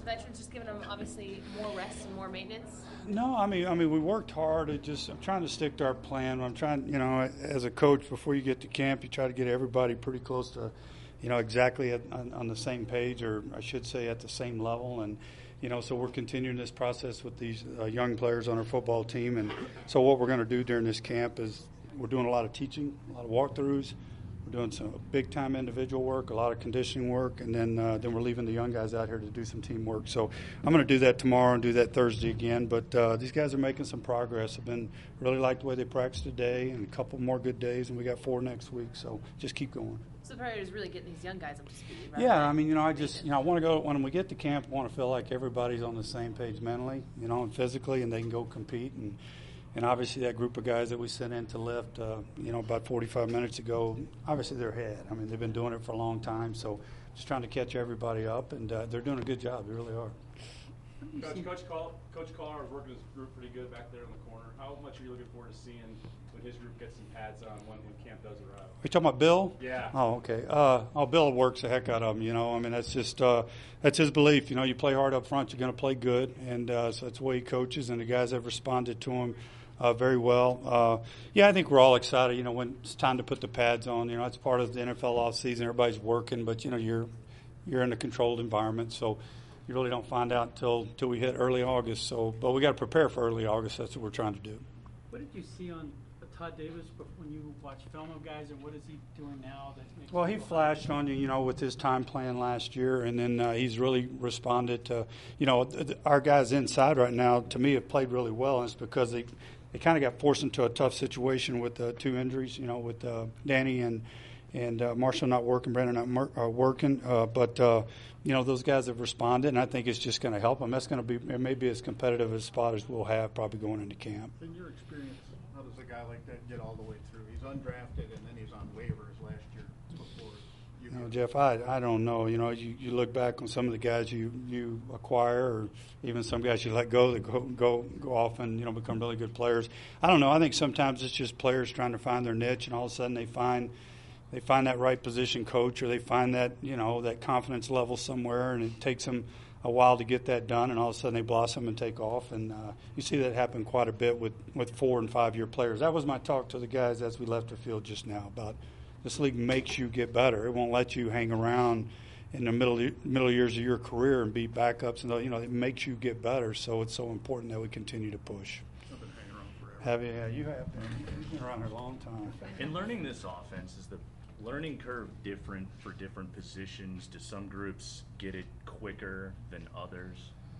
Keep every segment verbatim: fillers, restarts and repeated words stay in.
the veterans, just giving them obviously more rest and more maintenance? No, I mean, I mean, we worked hard. It just, I'm trying to stick to our plan. I'm trying, you know, as a coach, before you get to camp, you try to get everybody pretty close to, you know, exactly at, on, on the same page, or I should say at the same level. And, you know, so we're continuing this process with these uh, young players on our football team. And so what we're going to do during this camp is we're doing a lot of teaching, a lot of walkthroughs. We're doing some big-time individual work, a lot of conditioning work, and then uh, then we're leaving the young guys out here to do some team work. So I'm going to do that tomorrow and do that Thursday again. But uh, these guys are making some progress. I've been really liked the way they practiced today, and a couple more good days, and we got four next week. So just keep going. So the priority is really getting these young guys up to speed, right? Yeah, I mean, you know, I just, you know, I want to go, when we get to camp, I want to feel like everybody's on the same page mentally, you know, and physically, and they can go compete. And And obviously that group of guys that we sent in to lift, uh, you know, about forty-five minutes ago, obviously they're ahead. I mean, they've been doing it for a long time, so just trying to catch everybody up, and uh, they're doing a good job. They really are. Coach, Coach, Call, Coach Carr is working his group pretty good back there in the corner. How much are you looking forward to seeing when his group gets some pads on when, when camp does arrive? Are you talking about Bill? Yeah. Oh, okay. Uh, oh, Bill works the heck out of him, you know. I mean, that's just uh, that's his belief. You know, you play hard up front, you're going to play good, and uh, so that's the way he coaches, and the guys have responded to him Uh, very well. Uh, yeah, I think we're all excited, you know, when it's time to put the pads on. You know, it's part of the N F L offseason. Everybody's working, but, you know, you're you're in a controlled environment, so you really don't find out until, until we hit early August. So, but we got to prepare for early August. That's what we're trying to do. What did you see on Todd Davis when you watched film of guys, and what is he doing now that makes Well, he you flashed on you, you know, with his time plan last year, and then uh, he's really responded to, you know, th- th- our guys inside right now, to me, have played really well, and it's because they they kind of got forced into a tough situation with uh, two injuries, you know, with uh, Danny and and uh, Marshall not working, Brandon not mer- uh, working. Uh, but, uh, you know, those guys have responded, and I think it's just going to help them. That's going to be – it may be as competitive a spot as we'll have probably going into camp. In your experience, how does a guy like that get all the way through? He's undrafted, and then he's on waivers last year before you You know, get Jeff, I I don't know. You know, you, you look back on some of the guys you, you acquire, or even some guys you let go that go, go go off and, you know, become really good players. I don't know. I think sometimes it's just players trying to find their niche, and all of a sudden they find they find that right position coach, or they find that, you know, that confidence level somewhere, and it takes them a while to get that done, and all of a sudden they blossom and take off. And uh, you see that happen quite a bit with, with four and five year players. That was my talk to the guys as we left the field just now about this league makes you get better. It won't let you hang around in the middle middle years of your career and be backups, and you know, it makes you get better. So it's so important that we continue to push. I've been hanging around forever. Have you? Yeah, you have been. You've been around here a long time. In learning this offense, is the learning curve different for different positions? Do some groups get it quicker than others?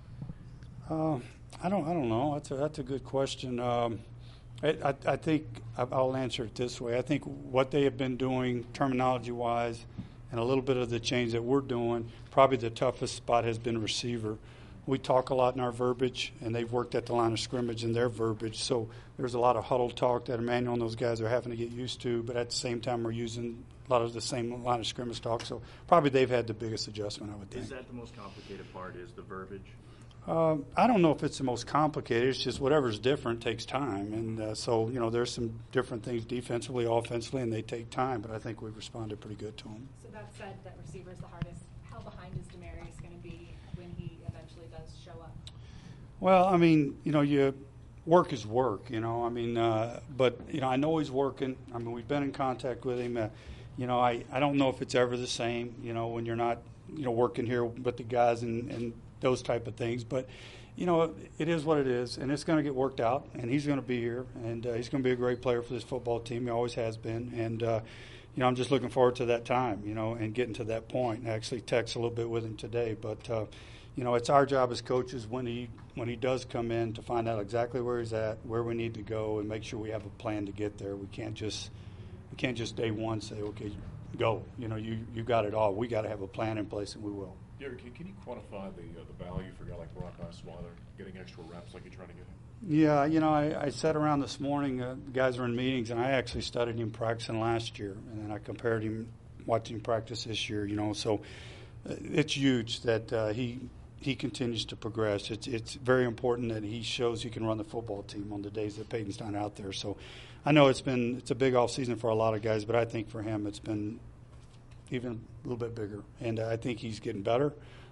Uh, I don't. I don't know. That's a that's a good question. Um, I, I, I think I'll answer it this way. I think what they have been doing terminology-wise, and a little bit of the change that we're doing, probably the toughest spot has been receiver. We talk a lot in our verbiage, and they've worked at the line of scrimmage in their verbiage. So there's a lot of huddle talk that Emmanuel and those guys are having to get used to, but at the same time we're using a lot of the same line of scrimmage talk. So probably they've had the biggest adjustment, I would think. Is that the most complicated part, is the verbiage? Uh, I don't know if it's the most complicated. It's just whatever's different takes time. And uh, so, you know, there's some different things defensively, offensively, and they take time. But I think we've responded pretty good to them. So that said, that receiver is the hardest. How behind is Demarius going to be when he eventually does show up? Well, I mean, you know, you work is work, you know. I mean, uh, but, you know, I know he's working. I mean, we've been in contact with him. Uh, you know, I, I don't know if it's ever the same, you know, when you're not, you know, working here with the guys and, and those type of things. But, you know, it is what it is, and it's going to get worked out, and he's going to be here, and uh, he's going to be a great player for this football team. He always has been. And, uh, you know, I'm just looking forward to that time, you know, and getting to that point. I actually text a little bit with him today. But, uh, you know, it's our job as coaches when he when he does come in to find out exactly where he's at, where we need to go, and make sure we have a plan to get there. We can't just we can't just day one say, okay, go. You know, you, you got it all. We got to have a plan in place, and we will. Yeah, can, can you quantify the uh, the value for a guy like Brock Osweiler getting extra reps like you're trying to get him? Yeah, you know, I, I sat around this morning. Uh, the guys were in meetings, and I actually studied him practicing last year, and then I compared him watching him practice this year. You know, so uh, it's huge that uh, he he continues to progress. It's it's very important that he shows he can run the football team on the days that Peyton's not out there. So I know it's been it's a big off season for a lot of guys, but I think for him it's been even a little bit bigger, and I think he's getting better.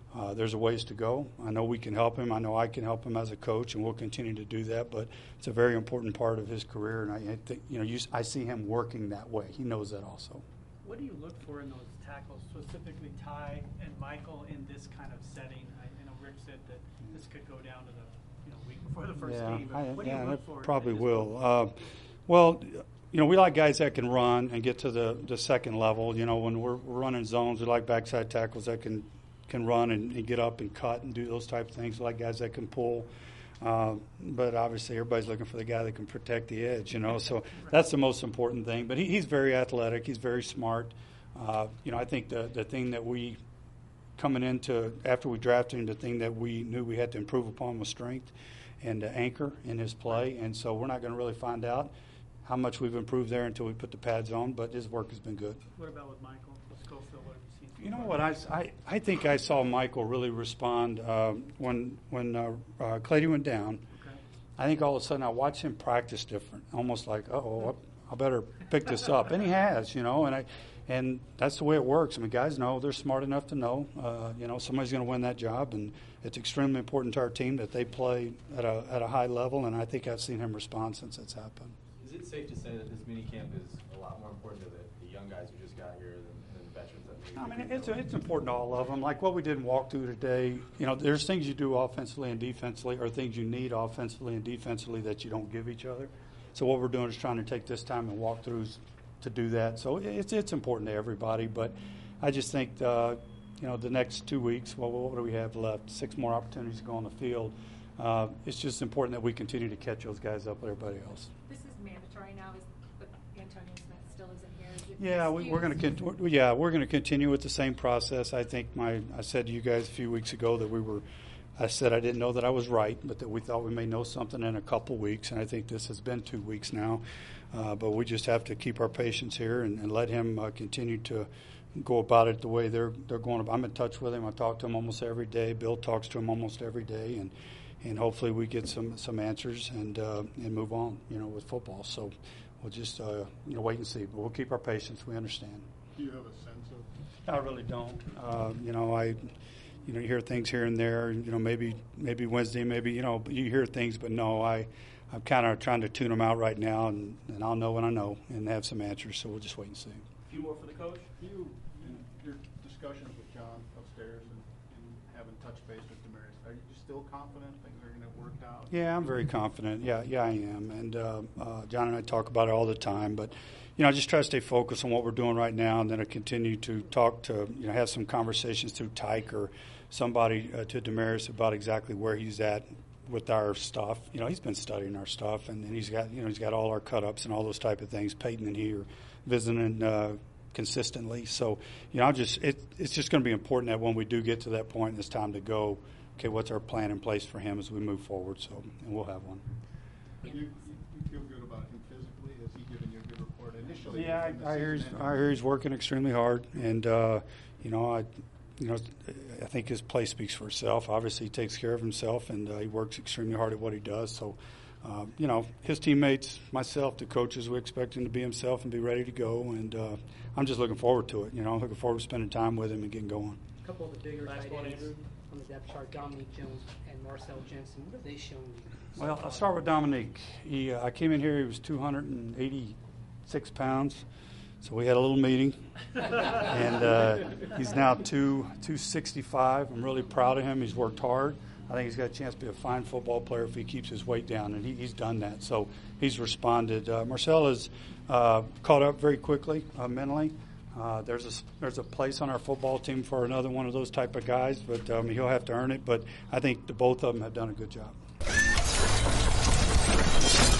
Uh, there's a ways to go. I know we can help him. I know I can help him as a coach, and we'll continue to do that. But it's a very important part of his career, and I, I think you know you, I see him working that way. He knows that also. What do you look for in those tackles, specifically Ty and Michael, in this kind of setting? I, I know Rick said that this could go down to the you know week before the first yeah, game. But I, what do yeah, you look it for? probably in this will. one? Uh, well, you know, we like guys that can run and get to the, the second level. You know, when we're, we're running zones, we like backside tackles that can can run and, and get up and cut and do those type of things. We like guys that can pull. Uh, but obviously, everybody's looking for the guy that can protect the edge. You know, so that's the most important thing. But he, he's very athletic. He's very smart. Uh, you know, I think the the thing that we coming into after we drafted him, the thing that we knew we had to improve upon was strength and uh, anchor in his play. And so we're not going to really find out how much we've improved there until we put the pads on. But his work has been good. What about with Michael? Let's go, Phil. What have you seen? so You know far? what? I, I, I think I saw Michael really respond uh, when when uh, uh, Clady went down. Okay. I think all of a sudden I watched him practice different, almost like, uh-oh, I better pick this up. And he has, you know, and I, and that's the way it works. I mean, guys know, they're smart enough to know, uh, you know, somebody's going to win that job, and it's extremely important to our team that they play at a at a high level, and I think I've seen him respond since it's happened. Is it safe to say that this mini camp is a lot more important to the, the young guys who just got here than, than the veterans that maybe? I mean, it's it's important to all of them. Like what we did in walkthrough today, you know, there's things you do offensively and defensively, or things you need offensively and defensively that you don't give each other. So what we're doing is trying to take this time and walkthroughs to do that. So it's it's important to everybody. But I just think, uh, you know, the next two weeks, well, what do we have left? Six more opportunities to go on the field. Uh, it's just important that we continue to catch those guys up with everybody else. This is mandatory now, is, but Antonio Smith still isn't here. Is it Yeah, we, we're going to con- yeah we're going to continue with the same process. I think my I said to you guys a few weeks ago that we were. I said I didn't know that I was right, but that we thought we may know something in a couple weeks, and I think this has been two weeks now. Uh, but we just have to keep our patience here and, and let him uh, continue to go about it the way they're they're going. I'm in touch with him. I talk to him almost every day. Bill talks to him almost every day, and and hopefully we get some some answers and uh, and move on, you know, with football. So we'll just uh, you know wait and see. But we'll keep our patience. We understand. Do you have a sense of? I really don't. Uh, you know, I. You know, you hear things here and there. You know, maybe maybe Wednesday, maybe you know, you hear things, but no, I, I'm kind of trying to tune them out right now, and, and I'll know when I know and have some answers. So we'll just wait and see. A few more for the coach. You, in your discussions with John upstairs and, and having touch base with Demarius, are you still confident things are going to work out? Yeah, I'm very confident. Yeah, yeah, I am. And uh, uh, John and I talk about it all the time, but. You know, I just try to stay focused on what we're doing right now, and then I continue to talk to, you know, have some conversations through Tyke or somebody uh, to Demarius about exactly where he's at with our stuff. You know, he's been studying our stuff, and, and he's got, you know, he's got all our cut-ups and all those type of things. Peyton and he are visiting uh, consistently. So, you know, I'm just, it, it's just going to be important that when we do get to that point, and it's time to go, okay, what's our plan in place for him as we move forward? So, and we'll have one. You, you feel good about him physically? Has he given you a good report initially? Yeah, when the I, I hear he's, season I hear he's working extremely hard, and uh, you know, I, you know, I think his play speaks for itself. Obviously, he takes care of himself, and uh, he works extremely hard at what he does. So, uh, you know, his teammates, myself, the coaches, we expect him to be himself and be ready to go. And uh, I'm just looking forward to it. You know, I'm looking forward to spending time with him and getting going. A couple of the bigger Last tight one, ends Andrew. on the depth chart, Dominique Jones and Marcel Jensen. What have they shown you? so Well, far? I'll start with Dominique. He, uh, I came in here, he was two hundred eighty-six pounds, so we had a little meeting. and uh, he's now two, 265. I'm really proud of him. He's worked hard. I think he's got a chance to be a fine football player if he keeps his weight down, and he, he's done that. So he's responded. Uh, Marcel has uh, caught up very quickly uh, mentally. Uh, there's a there's a place on our football team for another one of those type of guys, but um, he'll have to earn it. But I think the both of them have done a good job.